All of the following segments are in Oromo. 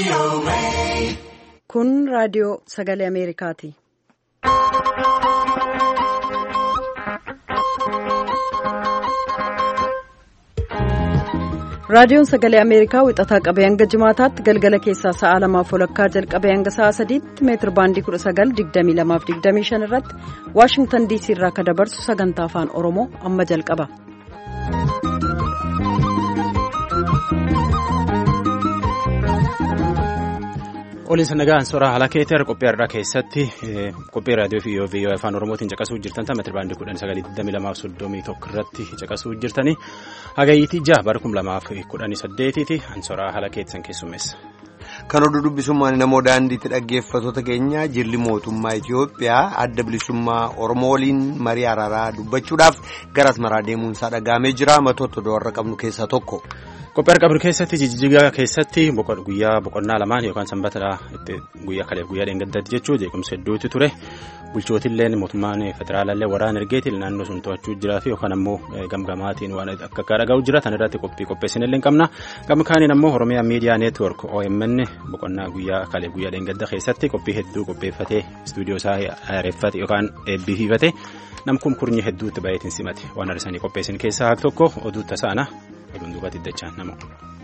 Kun raadiyoo sagalee Ameerikaati. Raadiyoon sagalee Ameerikaa wixataa qabee hanga jimaataatti galgala keessaa sa'a 2:00 jalqabee hanga sa'a 3:00 meetir baandii 19:22-25 irratti Waashingtan DC irraa akka dabarsu sagantaa afaan Oromoo amma jalqaba. Oliinsa nagaan suuraa haala keeter qophii irraa keessatti qophii raadiyoo fi viiyoo afaan oromootiin caqasuu jirtan meetir baandii 19:22-31 irratti caqasuu jirtanii hagayyiitii 6 bara 2018 ansooraa haala keessan keessummeessa. Kan oduu dubbisummaan namoo daandiitti dhaggeeffattoota keenya jilli mootummaa Itiyoophiyaa adda bilisummaa Oromoo waliin marii araaraa dubbachuudhaaf gara Asmaraa deemuunsaa dhagahamee jira. Matoota warra qabnu keessaa tokko. Qophii argamu keessatti jijjigaa keessatti guyyaa boqonnaa lamaan yookaan sanbata guyyaa kaleef guyyaa dheengaddaatti jechuun jeequmsa hedduutu ture. Bulchootilleen mootummaan federaalaallee waraana ergeetiin naannoo sun to'achuu jiraa fi yookaan ammoo gamgamaatiin waan akka dhagahu jira. Tan irratti qopheessinillee qabna. Gama kaaniin ammoo Oromiyaa Miidiyaa Neetwoork OMN boqonnaa guyyaa kaleef guyyaa dheengadda keessatti qophii hedduu qopheeffatee istuudiyoo isaa haareeffate yookaan eebbiifate namkum kurnyi hedduutti baay'atiin simate waan arsanii qopheessin keessaa haak tokko oduu tasaana. Oduun duubatti dachaan nama.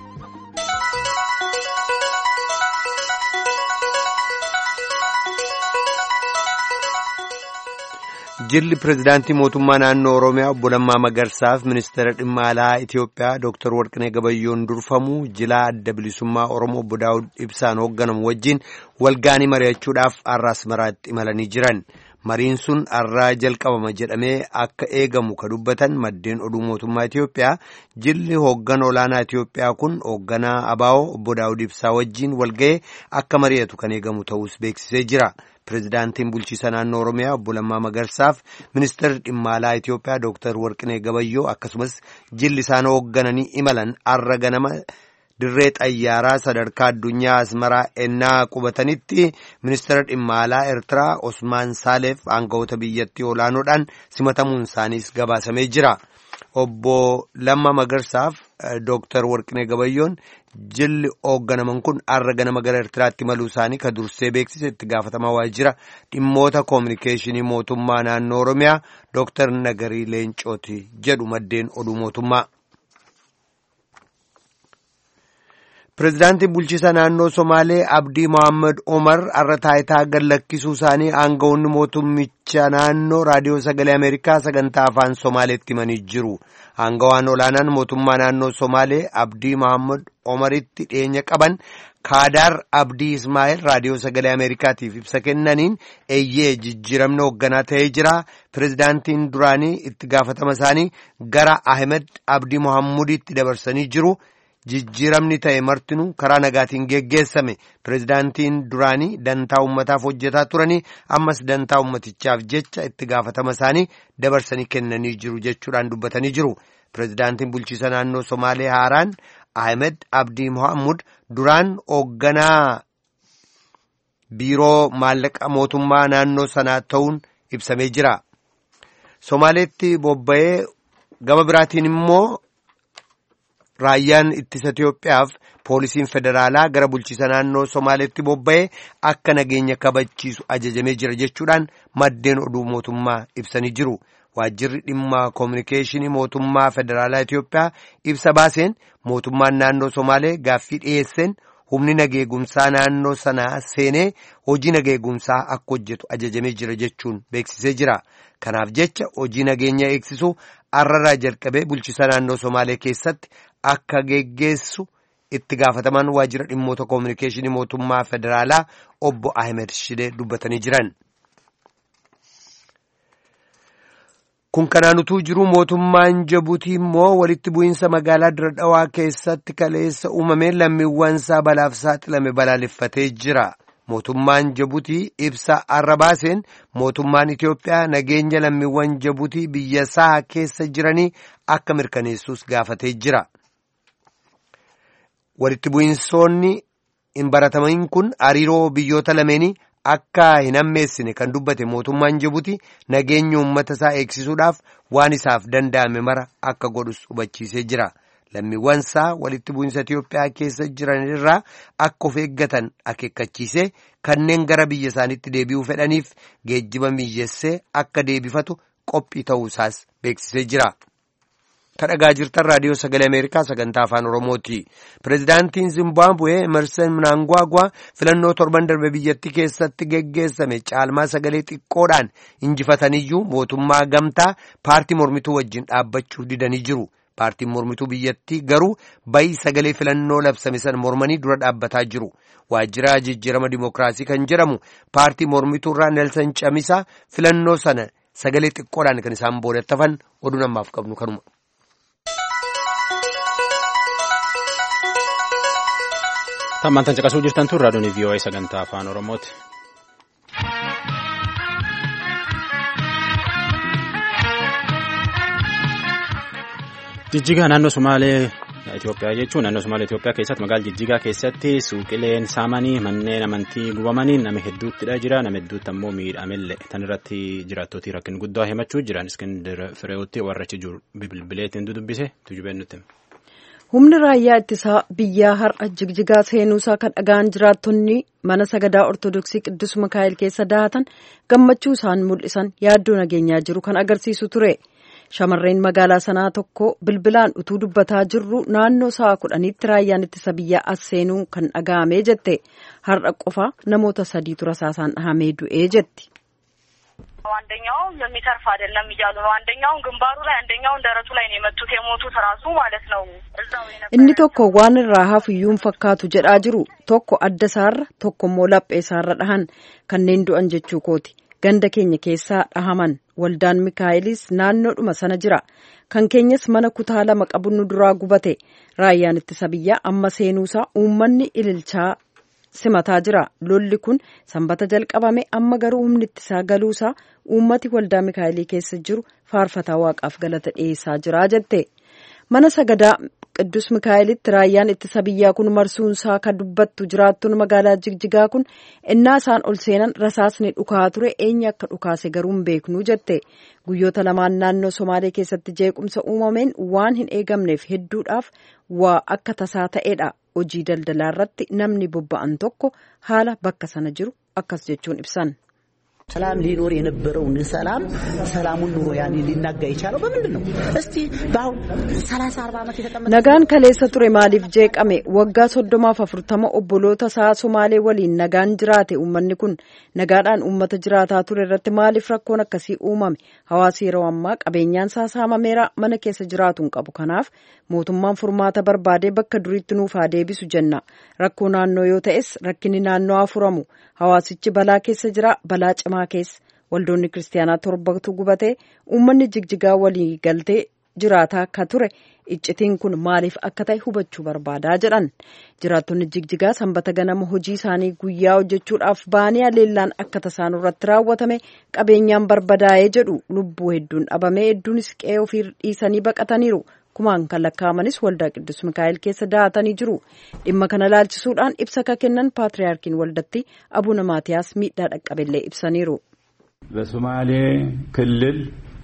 Jilli pirezidaantii mootummaa naannoo Oromiyaa obbo Lammaa Magarsaaf ministeera dhimma alaa Itiyoophiyaa Dr. Warqinee Gabayyoon durfamu jilaa adda bilisummaa Oromoo obbo Daawud Ibsaan hoogganamu wajjin walgaanii mari'achuudhaaf har'a Asmaraatti imalanii jiran. Mariin sun har'aa jalqabama jedhamee akka eegamu ka dubbatan maddeen oduu mootummaa Itiyoophiyaa jilli hoogganaa olaanaa Itiyoophiyaa kun hoogganaa ABO obbo Daawud Ibsaa wajjin walga'ee akka mari'atu kan eegamu ta'us beeksisee jira. Pirezidaantiin bulchiisa naannoo Oromiyaa obbo Lammaa Magarsaaf ministeerri dhimma alaa Itiyoophiyaa Dr. Warqinee Gabayyoo akkasumas jilli isaan hooggananii imalan har'a ganama dirree xayyaaraa sadarkaa addunyaa Asmaraa ennaa qubatanitti ministeera dhimma alaa Eertiraa Osmaan Saaleef aangawoota biyyattii olaanoodhaan simatamuun isaaniis gabaasamee jira. Obbo Lammaa Magarsaaf Dr. Warqinee Gabayyoon jilli hoogganaman kun har'a ganama gara Eertiraatti imaluu isaanii ka dursee beeksise itti gaafatamaa waajjira dhimmoota koominikeeshinii mootummaa naannoo Oromiyaa Dr. Nagarii Leencooti jedhu maddeen oduu mootummaa. Pireezidaantiin bulchiisa naannoo Somaalee Abdii Mohaammed Omar har'a taayitaa gallakkisuu isaanii aangawoonni mootummicha naannoo raadiyoo sagalee Ameerikaa sagantaa afaan Somaaleetti himanii jiru. Aangawaan olaanaan mootummaa naannoo Somaalee Abdii Mohaammed Omaritti dhiyeenya qaban Kaadaar Abdii Ismaa'eel raadiyoo sagalee Ameerikaatiif ibsa kennaniin eeyyee jijjiiramni hoogganaa ta'ee jira. Pireezidaantiin duraanii itti gaafatama isaanii gara Ahmed Abdii Mohaammuditti dabarsanii jiru. Jijjiiramni ta'e martinuu karaa nagaatiin geggeessame. Pireezidaantiin duraanii dantaa ummataaf hojjetaa turanii ammas dantaa ummatichaaf jecha itti gaafatama isaanii dabarsanii kennanii jiru jechuudhaan dubbatanii jiru. Pireezidaantiin bulchiisa naannoo Somaalee haaraan Ahmed Abdii Mohammud duraan hoogganaa biiroo maallaqa mootummaa naannoo sanaa ta'uun ibsamee jira. Somaaleetti bobba'ee gama biraatiin immoo raayyaan ittisa Itiyoophiyaaf poolisiin federaalaa gara bulchiisa naannoo Somaaleetti bobba'ee akka nageenya kabachiisu ajajamee jira jechuudhaan maddeen oduu mootummaa ibsanii jiru. Waajjirri dhimma koominikeeshinii mootummaa federaalaa Itiyoophiyaa ibsa baaseen mootummaan naannoo Somaalee gaaffii dhiyeesseen humni nageegumsaa naannoo sanaa seenee hojii nageegumsaa akka hojjetu ajajamee jira jechuun beeksisee jira. Kanaaf jecha hojii nageenya eegsisuu har'arraa jalqabee bulchiisa naannoo Somaalee keessatti akka geggeessu itti gaafataman waajjira dhimmoota koominikeeshinii mootummaa federaalaa obbo Ahmed Shidee dubbatanii jiran. Kun kanaan utuu jiru mootummaan Jabuutii immoo walitti bu'iinsa magaalaa Dirre Dhawaa keessatti kaleessa uumameen lammiiwwan isaa balaaf saaxilame balaaleffatee jira. Mootummaan Jabuutii ibsa har'a baaseen mootummaan Itiyoophiyaa nageenya lammiiwwan Jabuutii biyya isaa keessa jiranii akka mirkaneessuus gaafatee jira. Walitti bu'iinsoonni hin baratamiin kun hariiroo biyyoota lameenii akka hin hammeessine kan dubbate mootummaan Jibuutii nageenya uummata isaa eegsisuudhaaf waan isaaf danda'ame mara akka godhus hubachiisee jira. lammiiwwansaa walitti bu'insa Itiyoophiyaa keessa jiran irraa akka of eeggatan akeekkachiisee kanneen gara biyya isaaniitti deebi'uu fedhaniif geejjiba mijeessee akka deebifatu qophii ta'uusaas beeksisee jira. Kadhagaa jirtan raadiyoo sagalee Ameerikaa sagantaa afaan Oromooti. Pireezidaantiin Zimbaabuwee Emerson Mnangagwa filannoo torban darbe biyyattii keessatti geggeessame caalmaa sagalee xiqqoodhaan injifataniyyuu mootummaa gamtaa paartii mormituu wajjin dhaabbachuuf didanii jiru. Paartiin mormituu biyyattii garuu bayii sagalee filannoo labsame san mormanii dura dhaabbataa jiru. Waajjira jijjiirama dimookiraasii kan jedhamu paartii mormituu irraa Nelson Chamisa filannoo sana sagalee xiqqoodhaan kan isaan boodattafan oduu namaaf qabnu kanuma. Tammantan caqasuu jirtan tun raadiyoon VOA sagantaa afaan Oromooti. Jijjigaa naannoo Sumaalee Itoophiyaa jechuun naannoo Sumaalee Itoophiyaa keessatti magaalaa Jijjigaa keessatti suuqileen saamanii manneen amantii gubamanii nama hedduuttidha jira nama hedduutti ammoo miidhamellee tan irratti jiraattootii rakkin guddaa himachuu jiran Iskindar Fireewotti warrachi jiru bilbileetiin dudubbise tujubeen nutti. Humni raayyaa ittisaa biyyaa har'a Jigjigaa seenuusaa kan dhaga'an jiraattonni mana sagadaa Ortodoksii Qiddus Mikaa'el keessa daatan gammachuu isaan mul'isan yaaddoo nageenyaa jiru kan agarsiisu ture. Shamarreen magaalaa sanaa tokko bilbilaan utuu dubbataa jirru naannoo sa'a 10tti raayyaan ittisa biyyaa as seenuu kan dhaga'amee jette. Har'a qofa namoota 3 rasaasaan dhahamee du'ee jetti. አንደኛው የሚተርፍ አይደለም እያሉ ነው አንደኛው ግንባሩ ላይ አንደኛው ደረቱ ላይ ነው የመቱት የሞቱት ራሱ ማለት ነው እዛው inni tokko waan irraa hafuyyuun fakkaatu jedhaa jiru tokko adda isaarra tokko immoo laphee isaarra dhahan kanneen du'an jechuu kooti ganda keenya keessaa dhahaman waldaan Mikaa'ilis naannoodhuma sana jira kan keenyas mana kutaa 2 qabu nu duraa gubate raayyaan ittisa biyyaa amma seenuusaa uummanni ililchaa simataa jira lolli kun sanbata jalqabame amma garuu humni ittisaa galuusaa uummati waldaa Mikaa'elii keessa jiru faarfataa waaqaaf galata dhiyeessaa jira jette mana sagadaa Qiddus Mikaa'elitti raayyaan ittisa biyyaa kun marsuunsaa kan dubbattu jiraattuun magaalaa Jigjigaa kun innaa isaan ol seenan rasaasni dhukaa ture eenyu akka dhukaase garuu hin beeknu jette guyyoota lamaan naannoo Somaalee keessatti jeequmsa uumameen waan hin eegamneef hedduudhaaf waa akka tasaa ta'edha. Hojii daldalaa irratti namni bobba'an tokko haala bakka sana jiru akkas jechuun ibsan. ሰላም ሊኖር የነበረውን ሰላሙን ኑሮ ያኔ ሊናጋ ይቻለው በምንድነው እስቲ ባው 30 40 ዓመት የተቀመጠ nagaan kaleessa ture maaliif jeeqame waggaa 30-40 obboloota isaa Somaalee waliin nagaan jiraate uummanni kun nagaadhaan uummata jiraataa ture irratti maaliif rakkoon akkasii uumame hawaasi yeroo ammaa qabeenyaan isaa saamameera mana keessa jiraatuun qabu kanaaf mootummaan furmaata barbaadee bakka duriitti nuuf haa deebisu jenna rakkoo naannoo yoo ta'es rakkinni naannoo haa furamu hawaasichi balaa keessa jira balaa cimaa keessa waldoonni kiristaanaa 7tu gubatee uummanni Jigjigaa walii galtee jiraataa akka ture iccitiin kun maaliif akka ta'e hubachuu barbaadaa jedhan jiraattonni Jigjigaa sanbata ganama hojii isaanii guyyaa hojjechuudhaaf ba'anii aleellaan akka tasaan irratti raawwatame qabeenyaan barbadaa'ee jedhu lubbuu hedduun dhabamee hedduunis qe'ee ofii dhiisanii baqataniiru kumaan kan lakkaa'amanis waldaa Qiddus Mikaa'el keessa daatanii jiru dhimma kana laalchisuudhaan ibsa ka kennan paatriyaarkiin waldatti Abuuna Maatiyaas miidhaa dhaqqabellee ibsaniiru. በሶማሌ ክልል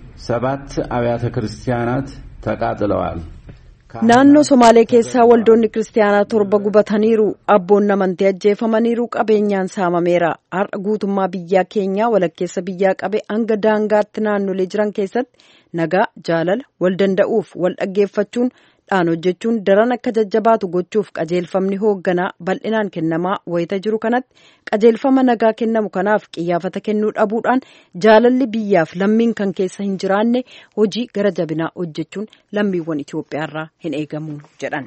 7 አብያተ ክርስቲያናት ተቃጥለዋል naannoo Somaalee keessaa waldoonni kiristaanaa 7 gubataniiru abboonni amantii ajjeefamaniiru qabeenyaan saamameera har'a guutummaa biyyaa keenyaa walakkeessa biyyaa qabe hanga daangaatti naannolee jiran keessatti nagaa jaalala wal danda'uuf wal dhaggeeffachuun dhaan hojjechuun daran akka jajjabaatu gochuuf qajeelfamni hoogganaa bal'inaan kennamaa wayita jiru kanatti qajeelfama nagaa kennamu kanaaf qiyyaafata kennuu dhabuudhaan jaalalli biyyaaf lammiin kan keessa hin jiraanne hojii gara jabinaa hojjechuun lammiiwwan Itoophiyaarraa hin eegamu jedhan.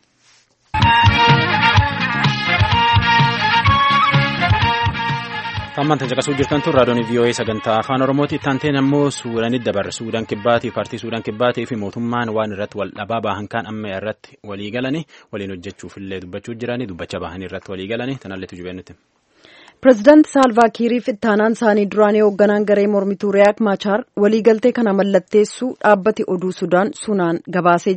Tammantan caqasuu jirtan tun raadiyoon VOA sagantaa afaan Oromooti taanteen ammoo Suudaanitti dabarre Suudaan Kibbaatii paartii Suudaan Kibbaatii fi mootummaan waan irratti wal dhabaa bahan kan amma irratti walii galanii waliin hojjechuuf illee dubbachuu jiranii dubbacha bahanii irratti walii galanii tanallee tujubee nuti. Pireezidaanti Saalvaa Kiiriif ittaanaan isaanii duraanii hoogganaan garee mormituu Riyaak Maachaar waliigaltee kana mallatteessuu dhaabbati oduu Sudaan sunaan gabaasee jira.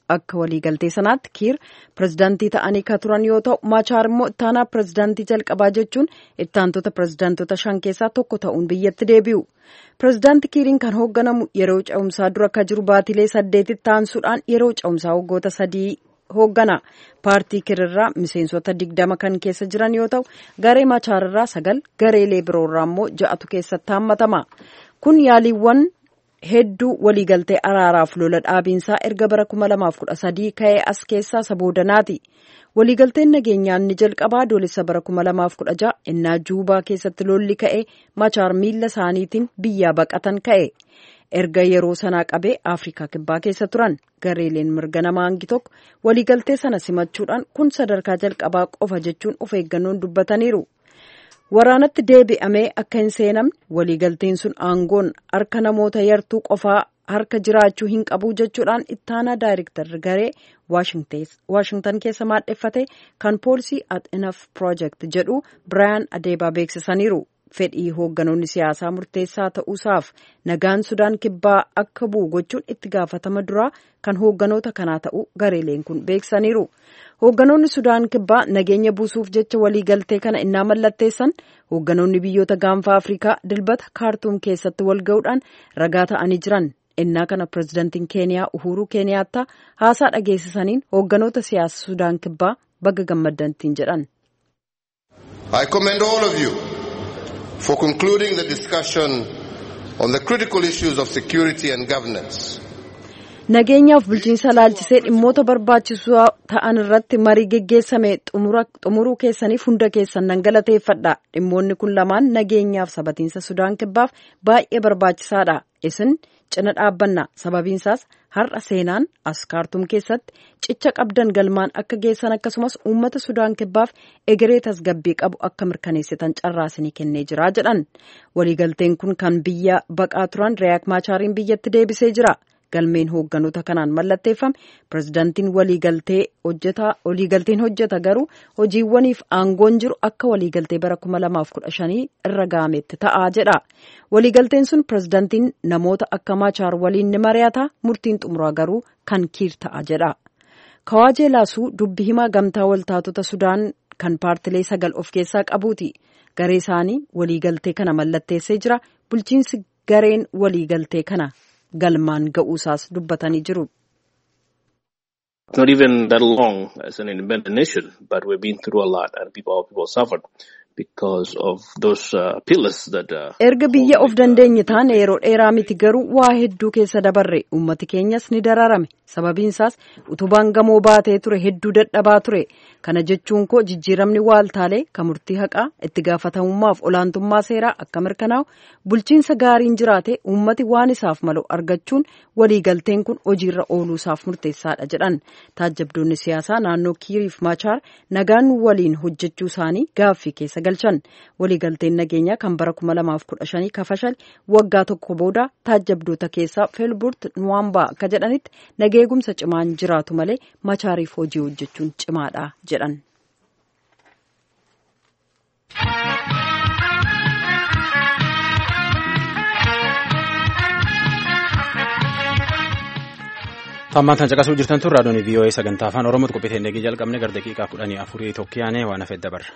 Akka waliigaltee sanaatti Kiir pirezidaantii ta'anii kan turan yoo ta'u Maachaar immoo ittaanaa pirezidaantii jalqabaa jechuun ittaantota pirezidaantota 5 keessaa tokko ta'uun biyyatti deebi'u. Pirezidaantii Kiiriin kan hoogganamu yeroo ce'umsaa dura akka jiru baatilee 8 taansuudhaan yeroo ce'umsaa waggoota 3 hooggana. Paartii Kiirirraa miseensota 20 kan keessa jiran yoo ta'u garee Maachaarraa 9 gareelee biroorraa immoo 6tu keessatti hammatama. Kun yaaliiwwan hedduu waliigaltee araaraaf lola dhaabiinsaa erga bara 2013 ka'ee as keessaa isa boodanaati. Waliigalteen nageenyaa inni jalqabaa adoolessa bara 2016 innaa Juubaa keessatti lolli ka'e Maachaar miila isaaniitiin biyyaa baqatan ka'e. Erga yeroo sanaa qabee Afrikaa Kibbaa keessa turan gareeleen mirga namaa hangi tokko waliigaltee sana simachuudhaan kun sadarkaa jalqabaa qofa jechuun of eeggannoon dubbataniiru. Waraanatti deebi'amee akka hin seenamne waliigalteen sun aangoon harka namoota yartuu qofaa harka jiraachuu hin qabu jechuudhaan ittaanaa daayirektarri garee Waashingtan keessa maadheffate kan poolisii at enough project jedhu Biraayan Adeebaa beeksisaniiru. Fedhii hoogganoonni siyaasaa murteessaa ta'uusaaf nagaan Sudaan Kibbaa akka bu'u gochuun itti gaafatama duraa kan hoogganoota kanaa ta'uu gareeleen kun beeksisaniiru. Hoogganoonni Sudaan Kibbaa nageenya buusuuf jecha waliigaltee kana innaa mallatteessan hoogganoonni biyyoota gaanfaa Afrikaa dilbata Kaartuum keessatti wal ga'uudhaan ragaa ta'anii jiran. Innaa kana pirezidaantiin Keeniyaa Uhuru Keeniyaattaa haasaa dhageessisaniin hoogganoota siyaasa Sudaan Kibbaa baga gammaddantiin jedhan. I commend all of you for concluding the discussion on the critical issues of security and governance. Nageenyaaf bulchiinsa laalchisee dhimmoota barbaachisoo ta'an irratti marii geggeessame xumuruu keessaniif hunda keessan nan galateeffadha. Dhimmoonni kun lamaan nageenyaaf sabatiinsa Sudaan Kibbaaf baay'ee barbaachisaadha. Isin cina dhaabbanna. Sababiinsaas har'a seenaan as Kaartuum keessatti cicha qabdan galmaan akka geessan akkasumas uummata Sudaan Kibbaaf egeree tasgabbii qabu akka mirkaneessitan carraasinii kennee jira jedhan. Waliigalteen kun kan biyya baqaa turan Riyaak Maachaariin biyyatti deebisee jira. Galmeen hoogganoota kanaan mallatteeffame pirezidaantiin waliigalteen hojjeta garuu hojiiwwaniif aangoon jiru akka waliigaltee bara 2015 irra gaametti ta'a jedha. Waliigalteen sun pirezidaantiin namoota akka Maachaar waliin ni mari'ata murtiin xumuraa garuu kan Kiir ta'a jedha. Kawaajee Laasuu dubbi himaa gamtaa waltaatota Sudaan kan paartilee 9 of keessaa qabuuti. Garee isaanii waliigaltee kana mallatteessee jira. Bulchiinsi gareen waliigaltee kana galmaan ga'uusaas dubbatanii jiru. Not even that long as an independent nation, but we've been through a lot and people suffered because of those pillars that erga biyya of dandeenye taane yeroo dheeraa miti garuu waa hedduu keessa dabarre ummati keenyas ni dararame sababiinsaas utubaan gamoo baatee ture hedduu dadhabaa ture. Kana jechuun koo jijjiiramni waaltaalee kan murtii haqaa itti gaafatamummaaf olaantummaa seeraa akka mirkanaa'u bulchiinsa gaariin jiraate ummati waan isaaf malu argachuun waliigalteen kun hojiirra ooluusaaf murteessaadha jedhan. Taajjabdoonni siyaasaa naannoo Kiiriif Maachaar nagaan waliin hojjechuu isaanii gaaffii keessa galchan. Waliigalteen nageenyaa kan bara 2015 kafashal waggaa tokko booda taajjabdoota keessaa Feelburt Nwamba akka jedhanitti nageegumsa cimaan jiraatu malee Maachaariif hojii hojjechuun cimaadha jedhan. Tammaan caqasuu jirtan tun raadiyoon VOA sagantaa afaan Oromoo qophii eegee jalqabne gara daqiiqaa 14 tokkiyaane waan hafe dabarra.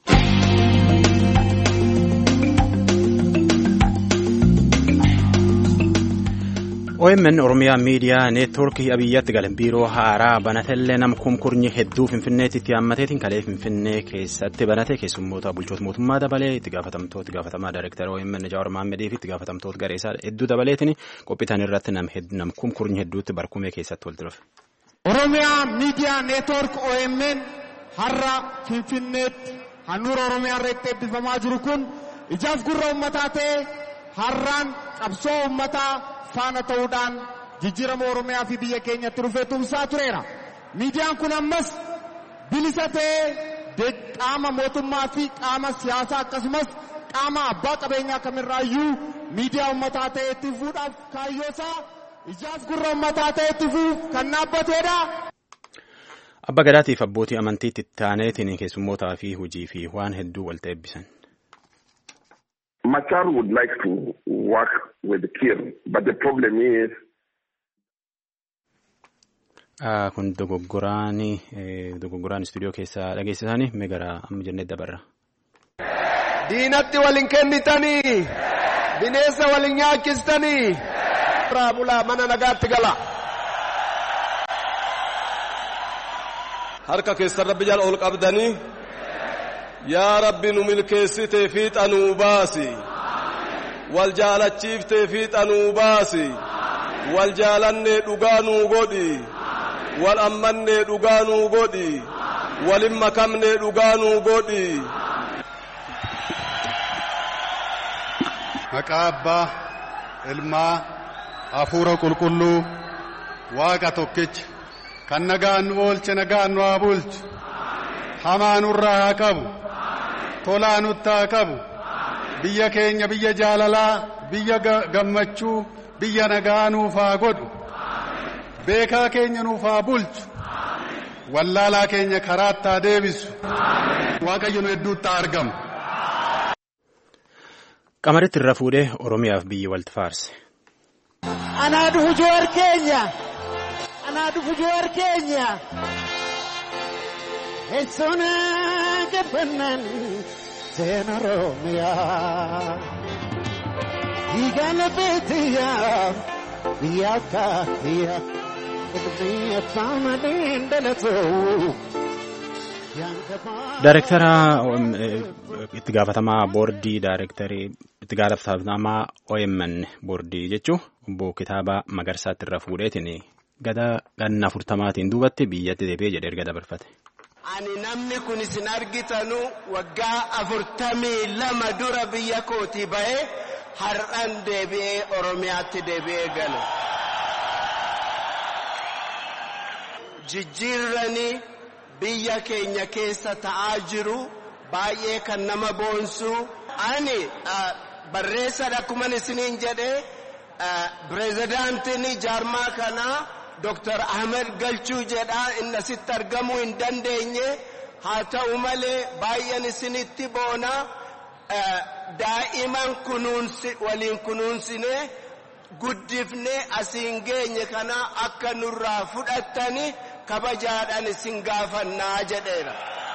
OMN Oromiyaa Miidiyaa Neetwoorkii Abiyyatti galan biiroo haaraa banatellee nama kumkurnyi hedduu Finfinneetti itti haammateetiin kalee Finfinnee keessatti banate keessummoota bulchoota mootummaa dabalee itti gaafatamaa daayirektara OMN Jawaar Mahaammedii fi itti gaafatamtoota gareesaa hedduu dabaleetiin qophiitan irratti nam kumkurnyi hedduutti barkumee keessatti walitti dhufe. Oromiyaa Miidiyaa Neetwoork OMN har'a Finfinneetti handhuura Oromiyaa irratti eebbifamaa jiru kun ijaaf gurra uummataa ta'e har'aan qabsoo uummataa faana ta'uudhaan jijjiirama Oromiyaa fi biyya keenyatti dhufee tumsaa tureera. Miidiyaan kun ammas bilisa ta'ee qaama mootummaa fi qaama siyaasaa akkasumas qaama abbaa qabeenyaa kamirraayyuu miidiyaa uummataa ta'e itti fuudhaaf kaayyoosaa ijaaf gurra uummataa ta'e itti fuuf kan dhaabbateedha. Abba Gadaatiif abbootii amantiitti taaneetiin keessummootaa fi hojii fi waan hedduu walitti eebbisan. Machar would like to work with Kiir, but the problem is. Kun dogoggoraan istuudiyoo keessaa dhageessisanii gara amma jennee dabarra. Diinatti waliin kennitanii bineensa waliin nyaachistanii irraa bulaa mana nagaatti gala. Harka keessan Rabbi jala ol qabdanii yaa Rabbi nu milkeessitee fiixa nuu baasi. Wal jaalachiiftee fiixa nuu baasi. Wal jaalannee dhugaa nuu godhi. Wal ammannee dhugaa nuu godhi. Walin makamnee dhugaa nuu godhi. Maqaa Abbaa, Ilmaa, Hafuura Qulqulluu, Waaqa tokkicha, kan nagaan nu oolche nagaan nu haa bulchu, hamaa nurraa haa qabu, tolaa nutti haa qabu, biyya keenya biyya jaalalaa, biyya gammachuu, biyya nagaa nuuf haa godhu, beekaa keenya nuuf haa bulchu, wallaalaa keenya karaatti haa deebisu, Waaqayyo nu hedduutti haa argamu. Qamaritti irra fuudhee Oromiyaaf biyyi walitti faarse. Anaa dhufu joowar keenya. Anaa dhufu joowar keenya. Eessona gabbannaan seena Oromiyaa. Dhiigana beetiyaa biyya kaatiyaa. Ilmi abbaan adiin dhalatoo. Daayirektara itti gaafatamaa boordii itti gaafatamaa OMN boordii jechuun obbo Kitaabaa Magarsaatti irra fuudheetiin ganna 40 duubatti biyyatti deebi'ee jedhee erga dabarfate. Ani namni kun isin argitanu waggaa 42 dura biyya kootii ba'ee har'an deebi'ee Oromiyaatti deebi'ee gale. Jijjiirranii biyya keenya keessa ta'aa jiru baay'ee kan nama boonsu. Ani barreessadha akkuma isiniin jedhee pirezidaantiin jaarmaa kanaa Dr. Ahmed Galchuu jedha inni asitti argamuu hin dandeenye haa ta'u malee baay'een isinitti boona daa'iman waliin kunuunsinee guddifnee asiin geenye kana akka nurraa fudhattani kabajaadhaan isin gaafannaa jedheera.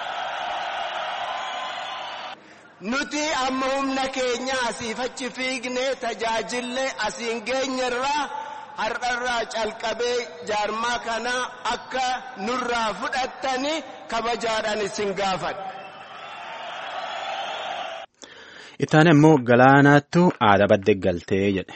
Nuti amma humna keenya asiif achi fiignee tajaajillee asiin geenyerraa har'arraa calqabee jaarmaa kana akka nurraa fudhattani kabajaadhaan isin gaafadha. Ittaane immoo galaanaattu aadaa baddee galtee jedhe.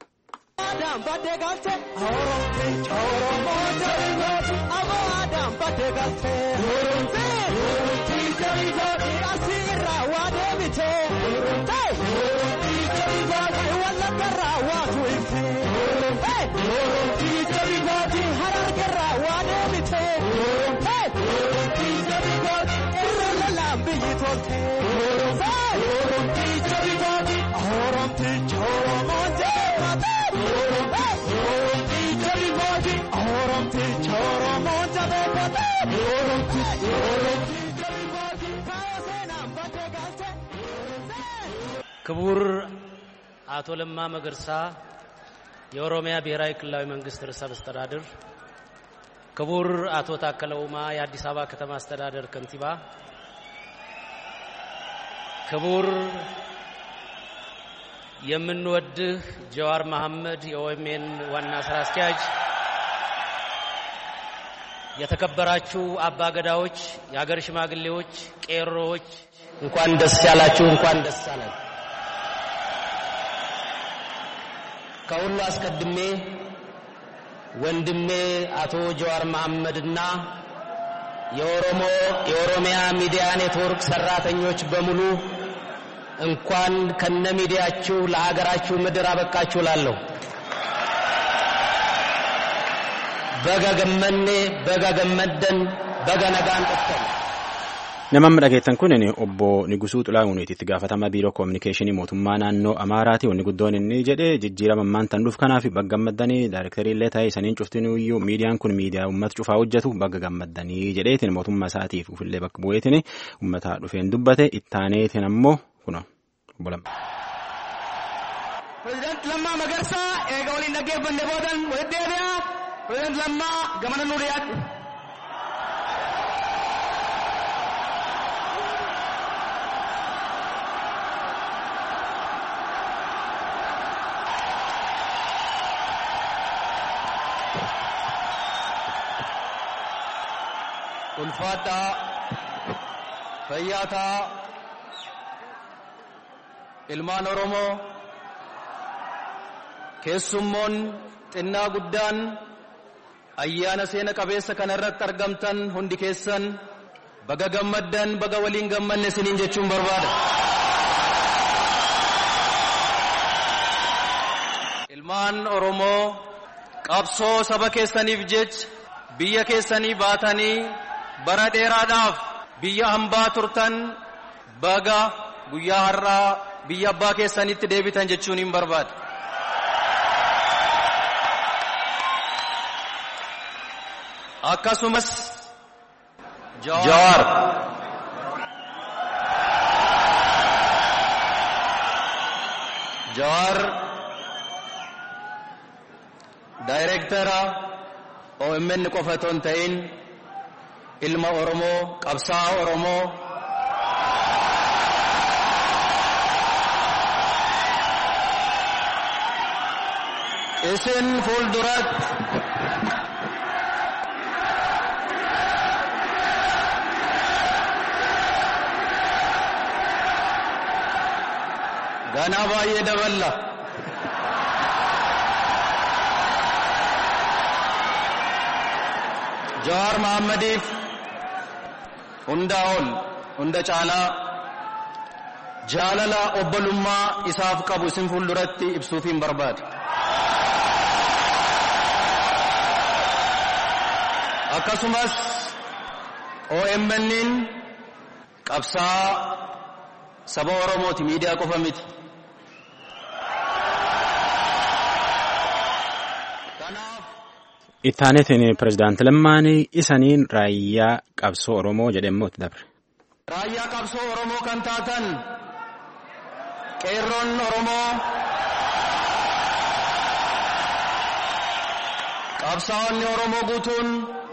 ክቡር አቶ ለማ መገርሳ የኦሮሚያ ብሔራዊ ክልላዊ መንግስት ርዕሰ መስተዳድር፣ ክቡር አቶ ታከለ ኡማ የአዲስ አበባ ከተማ አስተዳደር ከንቲባ፣ ክቡር የምንወድህ ጀዋር መሐመድ የኦኤምኤን ዋና ስራ አስኪያጅ፣ የተከበራችሁ አባገዳዎች፣ የሀገር ሽማግሌዎች፣ ቄሮዎች እንኳን ደስ ያላችሁ፣ እንኳን ደስ አለን። ከሁሉ አስቀድሜ ወንድሜ አቶ ጀዋር መሐመድና የኦሮሚያ ሚዲያ ኔትወርክ ሰራተኞች በሙሉ እንኳን ከነ ሚዲያችሁ ለሀገራችሁ ምድር አበቃችሁ ላለሁ በገገመኔ በገገመደን በገነጋን ጥተን Namni dhageettan kun obbo Nigusuu Xulaa'uuniiti itti gaafatama biiroo koominikeeshinii mootummaa naannoo Amaaraati. Wanni guddoon inni jedhe jijjiirama ammaan dhuuf kanaaf bagga gammaddanii daayirektarii illee ta'ee isaniin cuftinuu iyyuu miidiyaan kun miidiyaa uummata cufaa hojjetu bagga gammaddanii jedheetiin mootummaa isaatiif ufillee bakka bu'eetiin uummata dhufeen dubbate ittaaneetiin ammoo kuna obbo Lamma. Pireezidaanti Lammaa Magarsaa eega waliin dhaggeeffanne boodan walitti deebi'aa President Lammaa gamana nu dhiyaadhu. Ulfaadhaa, fayyaataa, ilmaan Oromoo, keessummoon xinnaa guddaan ayyaana seena qabeessa kana irratti argamtan hundi keessan baga gammaddan baga waliin gammanne isiniin jechuun barbaada. Ilmaan Oromoo qabsoo saba keessaniif jecha biyya keessanii baatanii bara dheeraadhaaf biyya hambaa turtan baga guyyaa har'aa biyya abbaa keessanitti deebitan jechuun hin barbaada. Akkasumas Jawaar daayireektara OMN qofa otoo hin ta'in ilma Oromoo, qabsaa'aa Oromoo, isin fuulduratti ganaa baay'ee daballa. Jawaar Mahaammadiif hundaa ol hunda caalaa jaalala obbolummaa isaaf qabu isin fuulduratti ibsuuf hin barbaadu. Akkasumas OMN'n qabsaa'aa saba Oromooti, miidiyaa qofa miti. Ittaanetiin pirezidaanti Lammaan isaniin raayyaa qabsoo Oromoo jedhamu itti dabre. Raayyaa qabsoo Oromoo kan taatan qeerroon Oromoo qabsaa'onni Oromoo guutuun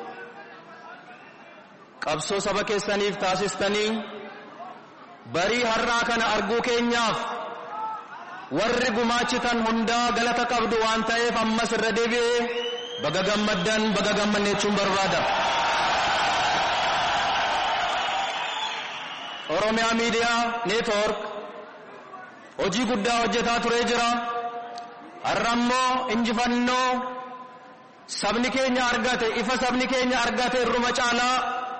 qabsoo saba keessaniif taasistanii barii har'aa kana arguu keenyaaf warri gumaachitan hundaa galata qabdu waan ta'eef ammas irra deebi'ee baga gammaddan baga gammanne jechuun barbaada. Oromiyaa Miidiyaa Neetwoork hojii guddaa hojjetaa turee jira. Har'a immoo injifannoo sabni keenya argate, ifa sabni keenya argate irruma caalaa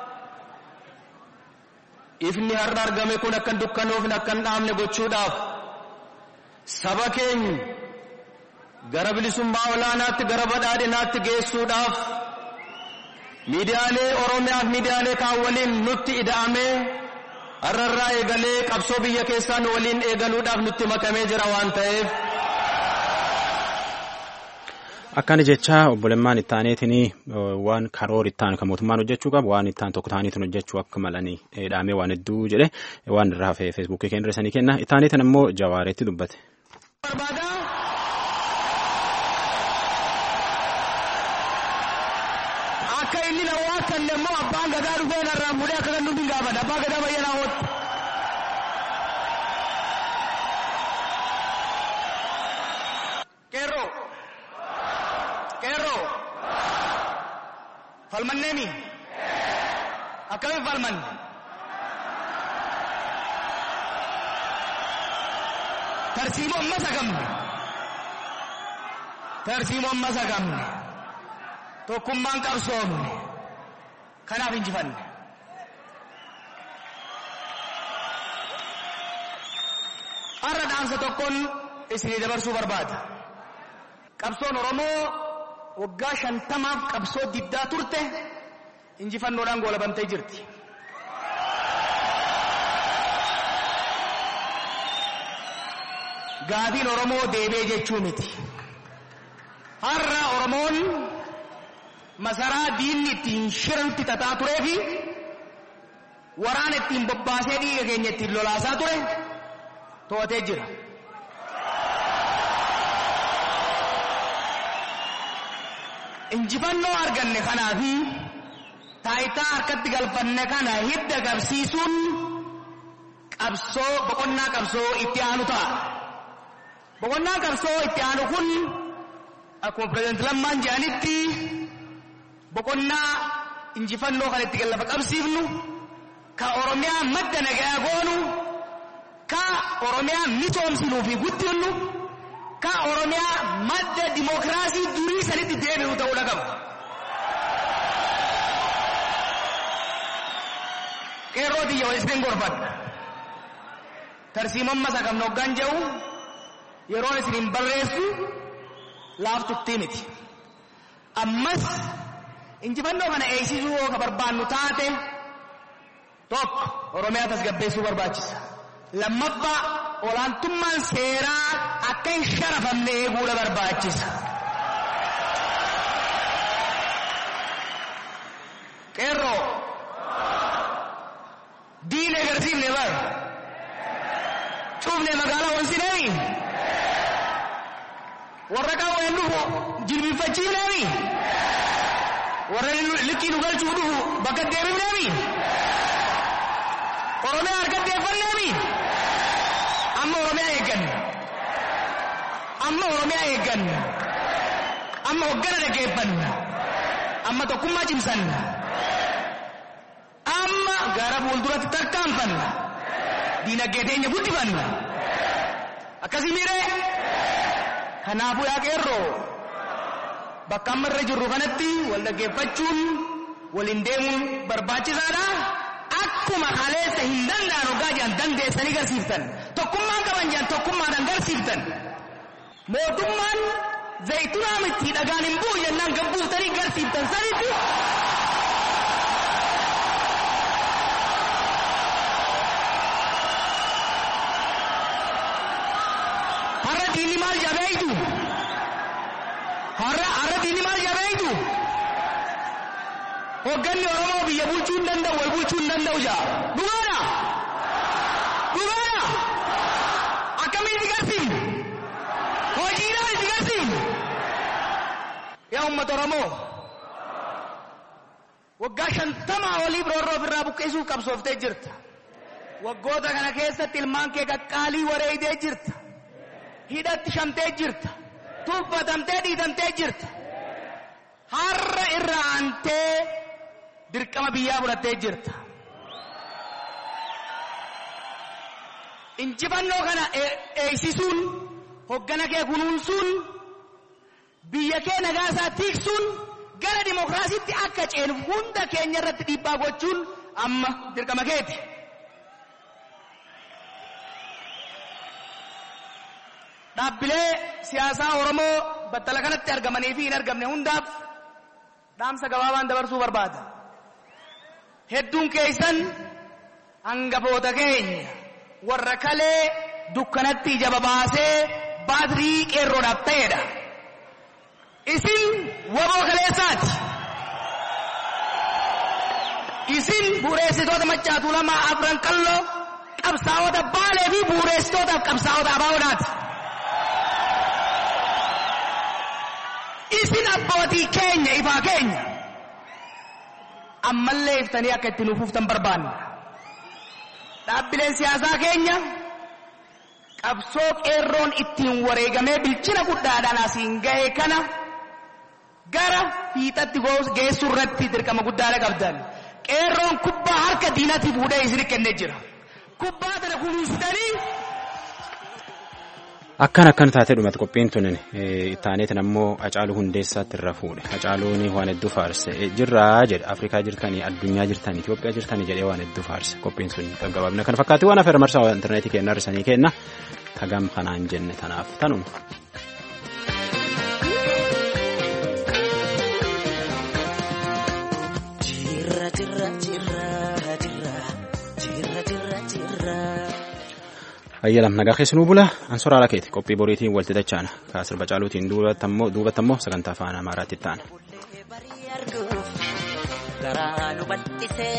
ifni har'a argame kun akka hin dukkanoofne akka hin dhaamne gochuudhaaf saba keenya gara bilisummaa olaanaatti gara badhaadhinaatti geessuudhaaf miidiyaalee Oromiyaa fi miidiyaalee kaan waliin nutti ida'amee har'arraa eegalee qabsoo biyya keessaa waliin eegaluudhaaf nutti makamee jira waan ta'eef. Akkana jecha obboleemmaan ittaaneetiin waan karoora ittaan kan mootummaan hojjechuu qabu waan ittaan tokko ta'aniitiin hojjechuu akka malanii dhaamee waan hedduu jedhe waan irraa hafee feesbuukii keenya irra kenna. Ittaaneetiin immoo Jawaareetti dubbate. Akka inni na waan kan immoo abbaan gadaa dhufee narraa fuudhee akka kan nuti gaafata abbaa gadaa bayyanaa hooti. Qeerroo falmanneemi akkamiin falmanne tarsiimoo amma sagamne tokkummaan qabsoomne kanaaf injifanne. Har'a dhaamsa tokkoon isinii dabarsuu barbaada. Qabsoon Oromoo waggaa 50 qabsoo diddaa turte injifannoodhaan goolabamtee jirti. Gaafiin Oromoo deebee jechuu miti. Har'a Oromoon masaraa diinni ittiin shiranitti tataa turee fi waraana ittiin bobbaasee dhiiga keenya ittiin lolaasaa ture to'atee jira. injifannoo arganne kanaa fi taayitaa harkatti galfanne kana hidda qabsiisuun qabsoo boqonnaa qabsoo itti aanu ta'a. Boqonnaan qabsoo itti aanu kun akkuma pireezidenti Lammaan jedhanitti boqonnaa injifannoo kan itti lafa qabsiifnu ka Oromiyaa madda nagaa goonu ka Oromiyaa misoomsinuu fi guddinnu ka Oromiyaa madda dimookiraasii durii sanitti deebi'u ta'uu qaba. Qeerroo xiyya waliin gorfadha. Tarsiimamma sakamna hoggaan jedhu yeroon isin barreessu laaftutti miti. Ammas injifannoo kana eegsisuu yoo ka barbaannu taate tokko Oromiyaa tasgabbeessuu barbaachisa. Lammaffaa olaantummaan seeraa akka hin sharafamne eeguudha barbaachisa. Qeerroo diina agarsiifne bar cuufne magaalaa wansineemi warra qaawween dhufu jilbiinfachiifneemi warra likkii nu galchuu dhufu bakka deebifneemi Oromiyaa harkatti eeffanneemi amma Oromiyaa eegganna amma hoggana dhaggeeffanna amma tokkummaa cimsanna amma gara fuulduratti tarkaanfanna diinagdee teenya guddifanna akkasii miiree kanaafuu yaa qeerroo bakka amma irra jirru kanatti wal dhaggeeffachuun waliin deemuun barbaachisaadha. Akkuma haleessa hin danda'an hoggaa jedhan dandeessanii garsiiftan tokkummaan qaban jedhan tokkummaadhaan garsiiftan mootummaan zayitunaa miti dhagaan hin bu'u jennaan gabbuuftanii garsiiftan sanitti har'a diinni maal jabeeytu har'a diinni maal jabeeytu hogganni Oromoo biyya bulchuu hin danda'u wal bulchuu hin danda'u jaa dhugaadha akkamiin itti garsiifne hojiidhaan itti garsiifne yaa uummata Oromoo waggaa 50 olii biroorroo ofirraa buqqisuuf qabsooftee jirta. Waggoota kana keessatti ilmaan kee qaqqaalii wareeyitee jirta. Hidhatti shamtee jirta. Tuffatamtee dhiitamtee jirta. Har'a irra aantee dirqama biyyaa fudhattee jirta. Injifannoo kana eegsisuun hoggana kee kunuunsuun biyya kee nagaa isaa tiiksuun gara dimookiraasiitti akka ceenu hunda keenya irratti dhiibbaa gochuun amma dirqama keeti. Dhaabbilee siyaasaa Oromoo battala kanatti argamanii fi hin argamne hundaaf dhaamsa gabaabaan dabarsuu barbaada. Hedduun keessan hangafoota keenya warra kalee dukkanatti ija babaasee baatirii qeerroodhaaf ta'edha. Isin waboo kaleessaati. Isin bu'uureessitoota Maccaa Tuulamaa Afran Qalloo qabsaa'ota Baalee fi bu'uureessitootaaf qabsaa'ota Abaawoodhaati. Isin abbootii keenya ifaa keenya ammallee iftanii akka itti nuufuftan barbaanna. Dhaabbileen siyaasaa keenya qabsoo qeerroon ittiin wareegamee bilchina guddaadhaan asiin ga'e kana gara fiixatti geessu irratti dirqama guddaadha qabdan. Qeerroon kubbaa harka diinatti fuudhee isin kennee jira. Kubbaa tana kunuunsitanii akkan taatee dhumate qophiin tunin taaneetiin ammoo Hacaaluu Hundeessaatti irra fuudhe. Hacaaluun waan hedduu faarse jirraa jedhe Afrikaa jirtanii addunyaa jirtanii Itoophiyaa jirtanii jedhee waan hedduu faarse qophiin sun gaggabaabina kan fakkaate waan afeera marsaa intarneetii kenna hirrisanii kenna tagam kanaan jenne tanaaf tanuma. Ayyalam nagaa keessanuu bula ansoraa lakeeti qophii boriitiin walti dachaana kaasir Bacaaluutiin duubatti ammoo sagantaa afaan Amaaraatti ta'ana. Garaanu bal'isee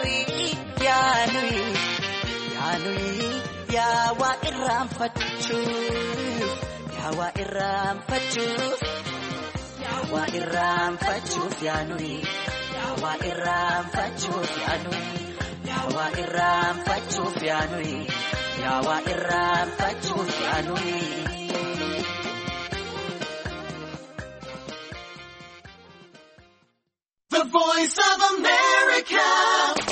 yaanuyi yaawaa irraanfachuu yawa irraanfachuuf yaanui yawa irraanfachuuf yaanui yawa irraanfachuuf yaanui yawa irraanfachuuf yaanui. The Voice of America.